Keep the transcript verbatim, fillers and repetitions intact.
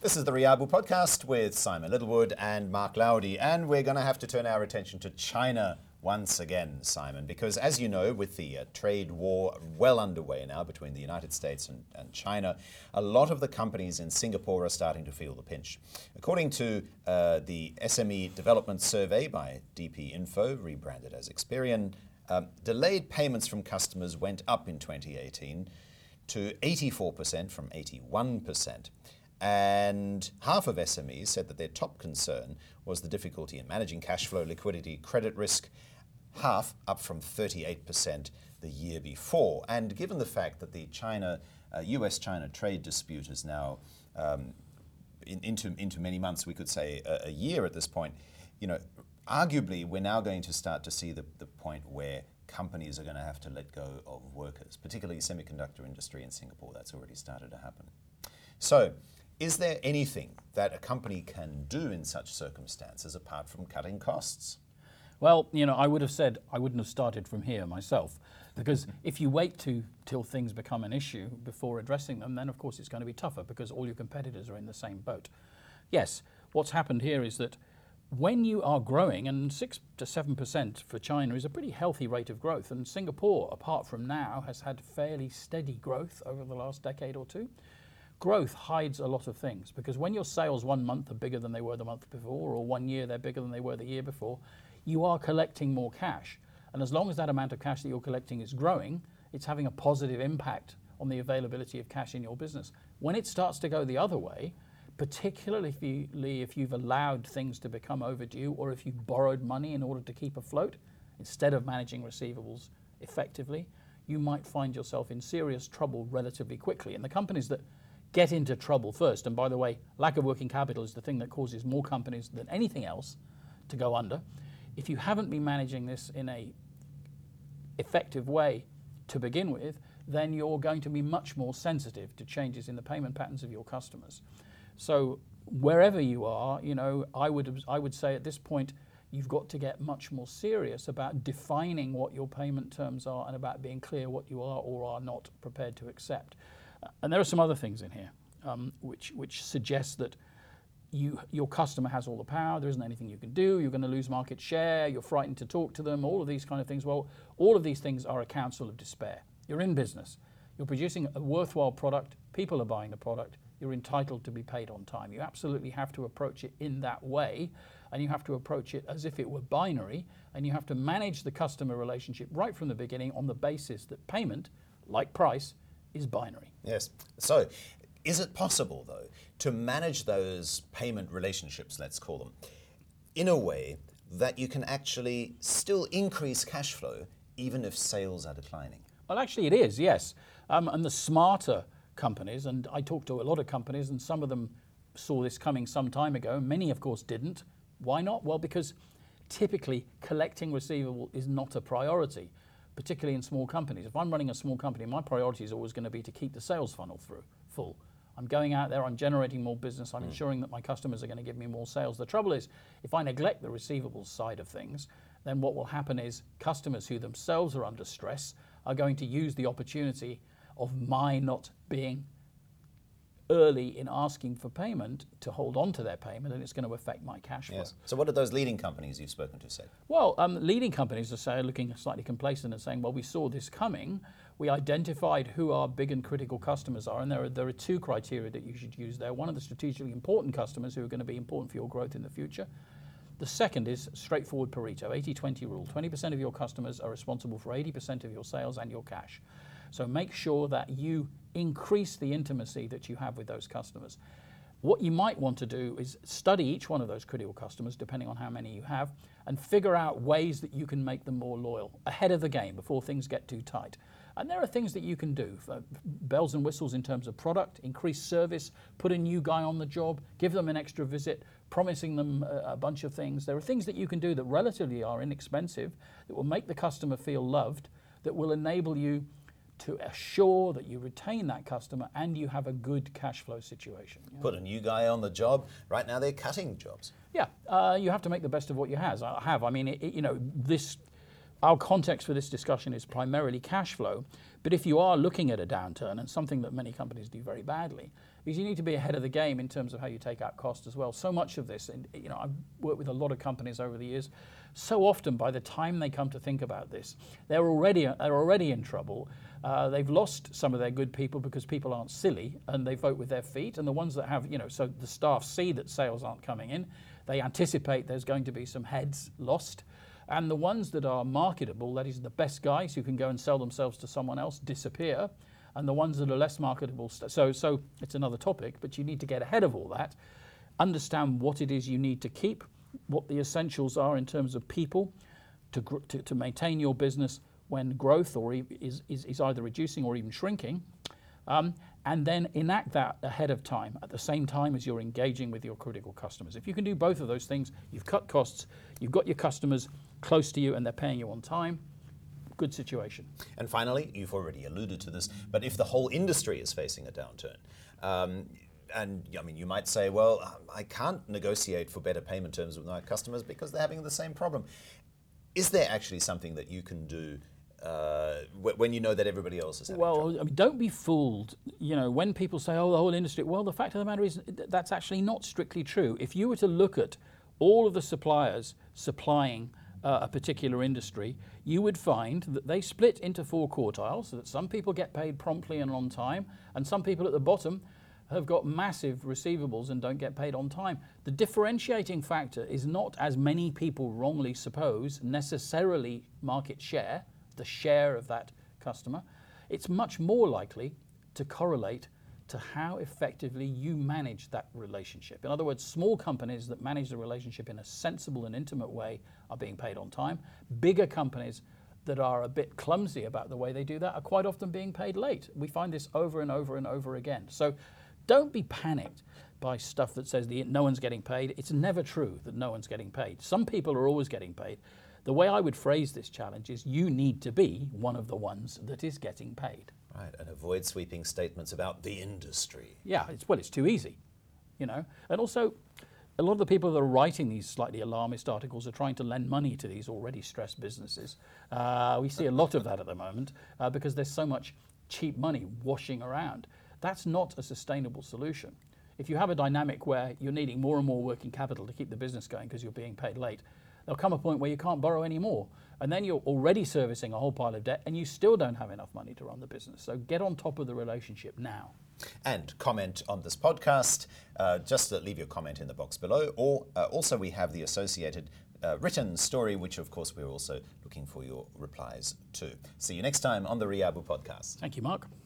This is the Riabu podcast with Simon Littlewood and Mark Lowdy, and we're going to have to turn our attention to China once again, Simon, because as you know, with the uh, trade war well underway now between the United States and, and China, a lot of the companies in Singapore are starting to feel the pinch. According to uh, the S M E Development Survey by D P Info, rebranded as Experian, um, delayed payments from customers went up in twenty eighteen to eighty-four percent from eighty-one percent. And half of S M Es said that their top concern was the difficulty in managing cash flow, liquidity, credit risk, half up from thirty-eight percent the year before. And given the fact that the China, uh, U S China trade dispute is now um, in, into, into many months, we could say a, a year at this point, you know, arguably we're now going to start to see the, the point where companies are going to have to let go of workers, particularly semiconductor industry in Singapore. That's already started to happen. So, is there anything that a company can do in such circumstances apart from cutting costs? Well, you know, I would have said I wouldn't have started from here myself, because if you wait to till things become an issue before addressing them, then of course it's going to be tougher because all your competitors are in the same boat. Yes, what's happened here is that when you are growing, and six to seven percent for China is a pretty healthy rate of growth, and Singapore, apart from now, has had fairly steady growth over the last decade or two. Growth hides a lot of things, because when your sales one month are bigger than they were the month before, or one year they're bigger than they were the year before, you are collecting more cash. And as long as that amount of cash that you're collecting is growing, it's having a positive impact on the availability of cash in your business. When it starts to go the other way, particularly if, you, if you've allowed things to become overdue, or if you've borrowed money in order to keep afloat, instead of managing receivables effectively, you might find yourself in serious trouble relatively quickly. And the companies that get into trouble first, and by the way, lack of working capital is the thing that causes more companies than anything else to go under. If you haven't been managing this in a effective way to begin with, then you're going to be much more sensitive to changes in the payment patterns of your customers. So wherever you are, you know, I would I would say at this point, you've got to get much more serious about defining what your payment terms are and about being clear what you are or are not prepared to accept. And there are some other things in here um, which which suggest that you your customer has all the power, there isn't anything you can do, you're going to lose market share, you're frightened to talk to them, all of these kind of things. Well, all of these things are a counsel of despair. You're in business, you're producing a worthwhile product, people are buying the product, you're entitled to be paid on time. You absolutely have to approach it in that way, and you have to approach it as if it were binary, and you have to manage the customer relationship right from the beginning on the basis that payment, like price, is binary. Yes. So, is it possible, though, to manage those payment relationships, let's call them, in a way that you can actually still increase cash flow even if sales are declining? Well, actually it is, yes. Um, and the smarter companies, and I talked to a lot of companies, and some of them saw this coming some time ago. Many, of course, didn't. Why not? Well, because typically collecting receivable is not a priority, particularly in small companies. If I'm running a small company, my priority is always going to be to keep the sales funnel through full. I'm going out there, I'm generating more business, I'm mm. ensuring that my customers are going to give me more sales. The trouble is, if I neglect the receivables side of things, then what will happen is customers who themselves are under stress are going to use the opportunity of my not being early in asking for payment to hold on to their payment, and it's going to affect my cash flow. Yes. So what did those leading companies you've spoken to say? Well, um, leading companies are say, looking slightly complacent and saying, well, we saw this coming. We identified who our big and critical customers are, and there are, there are two criteria that you should use there. One are the strategically important customers who are going to be important for your growth in the future. The second is straightforward Pareto, eighty twenty rule. twenty percent of your customers are responsible for eighty percent of your sales and your cash. So make sure that you increase the intimacy that you have with those customers. What you might want to do is study each one of those critical customers, depending on how many you have, and figure out ways that you can make them more loyal ahead of the game before things get too tight. And there are things that you can do, for bells and whistles in terms of product, increase service, put a new guy on the job, give them an extra visit, promising them a, a bunch of things. There are things that you can do that relatively are inexpensive, that will make the customer feel loved, that will enable you to assure that you retain that customer and you have a good cash flow situation. You know? Put a new guy on the job. Right now they're cutting jobs. Yeah, uh, you have to make the best of what you has, have. I mean, it, it, you know, this our context for this discussion is primarily cash flow. But if you are looking at a downturn, and something that many companies do very badly, is you need to be ahead of the game in terms of how you take out cost as well. So much of this, and you know, I've worked with a lot of companies over the years. So often, by the time they come to think about this, they're already they're already in trouble. Uh, they've lost some of their good people because people aren't silly and they vote with their feet. And the ones that have, you know, so the staff see that sales aren't coming in, they anticipate there's going to be some heads lost. And the ones that are marketable, that is the best guys who can go and sell themselves to someone else, disappear. And the ones that are less marketable, st- so so it's another topic, but you need to get ahead of all that, understand what it is you need to keep, what the essentials are in terms of people to gr- to, to maintain your business when growth or e- is, is, is either reducing or even shrinking, um, and then enact that ahead of time at the same time as you're engaging with your critical customers. If you can do both of those things, you've cut costs, you've got your customers close to you and they're paying you on time. Good situation. And finally, you've already alluded to this, but if the whole industry is facing a downturn, um, and I mean, you might say, well, I can't negotiate for better payment terms with my customers because they're having the same problem. Is there actually something that you can do uh, when you know that everybody else is having well, trouble? I mean, don't be fooled. You know, when people say, "Oh, the whole industry," well, the fact of the matter is that's actually not strictly true. If you were to look at all of the suppliers supplying uh, a particular industry, you would find that they split into four quartiles, so that some people get paid promptly and on time, and some people at the bottom have got massive receivables and don't get paid on time. The differentiating factor is not, as many people wrongly suppose, necessarily market share, the share of that customer. It's much more likely to correlate to how effectively you manage that relationship. In other words, small companies that manage the relationship in a sensible and intimate way are being paid on time. Bigger companies that are a bit clumsy about the way they do that are quite often being paid late. We find this over and over and over again. So don't be panicked by stuff that says the, no one's getting paid. It's never true that no one's getting paid. Some people are always getting paid. The way I would phrase this challenge is you need to be one of the ones that is getting paid. Right, and avoid sweeping statements about the industry. Yeah, it's, well, it's too easy, you know. And also, a lot of the people that are writing these slightly alarmist articles are trying to lend money to these already stressed businesses. Uh, we see a lot of that at the moment uh, because there's so much cheap money washing around. That's not a sustainable solution. If you have a dynamic where you're needing more and more working capital to keep the business going because you're being paid late, there'll come a point where you can't borrow any more. And then you're already servicing a whole pile of debt and you still don't have enough money to run the business. So get on top of the relationship now. And comment on this podcast. Uh, just uh, leave your comment in the box below. Or uh, also we have the associated uh, written story, which of course we're also looking for your replies to. See you next time on the Riabu podcast. Thank you, Mark.